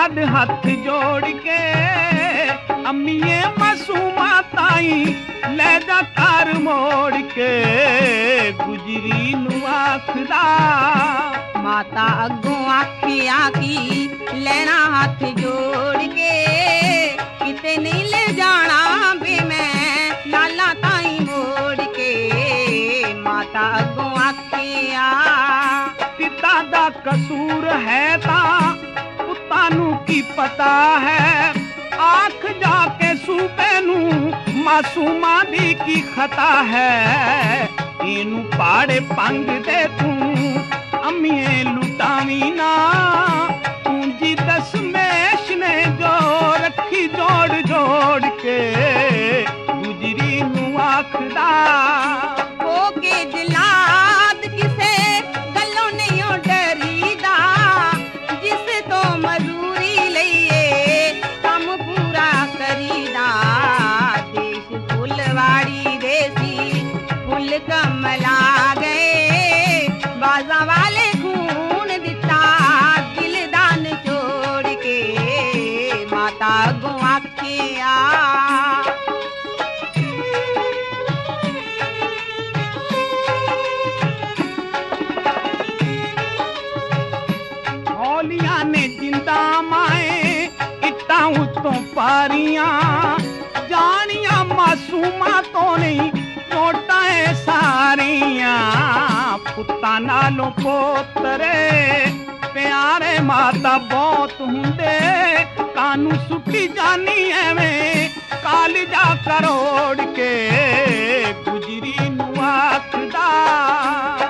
लाड हथ जोड़ के अम्मीए मासूमा ताई ले जा कार मोड़ के गुजरी नू आखदा माता अगों आखिया की लेना हाथ जोड़ के किते नहीं ले जाना बे मैं लाला ताई मोड़ के माता अगों आखिया पिता दा कसूर है ता पुत्तां नू की पता है आख जाके सूबे नू मासूमा दी की खता है इनू पाड़े पंग दे तू अम्मीए लुटावी ना पूंजी दशमेश ने जो रखी जोड़ जोड़ के गुजरी नू आखदा हो के जलाद किसे गलों नहीं डरीदा जिस तो मजूरी लईए कम पूरा करीदा देश फुलवाड़ी देसी फुल कमला गए बाजा वाले खून दिता दिलदान छोड़ के माता अगों आखिया हौलिया ने जिंदा माए इट्टां उत्तों पारियां जानियां मासूमा तो नहीं नोटां सारियां पुत्तां नालों पोतरे प्यारे माता बहुत हुंदे कानू सुट्टी जानी एवें कालजा करोड़ के गुजरी नू आखदा